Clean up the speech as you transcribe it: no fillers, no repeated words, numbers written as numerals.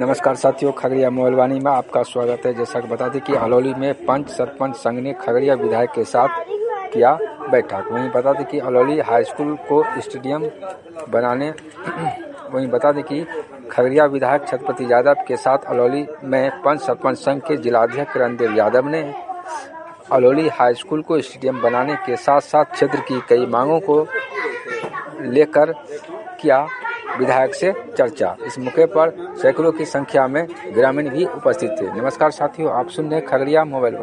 नमस्कार साथियों, खगड़िया मोबाइल में आपका स्वागत है। जैसा कि बता दें कि अलौली में पंच सरपंच संघ ने खगड़िया विधायक के साथ किया बैठक। वहीं बता दें कि अलौली हाई स्कूल को स्टेडियम बनाने वहीं बता दें कि खगड़िया विधायक छत्रपति यादव के साथ अलौली में पंच सरपंच संघ के जिलाध्यक्ष किरणदेव यादव ने अलौली हाई स्कूल को स्टेडियम बनाने के साथ साथ क्षेत्र की कई मांगों को लेकर किया विधायक से चर्चा। इस मौके पर सैकड़ों की संख्या में ग्रामीण भी उपस्थित थे। नमस्कार साथियों, आप सुन रहे हैं खगड़िया मोबाइल।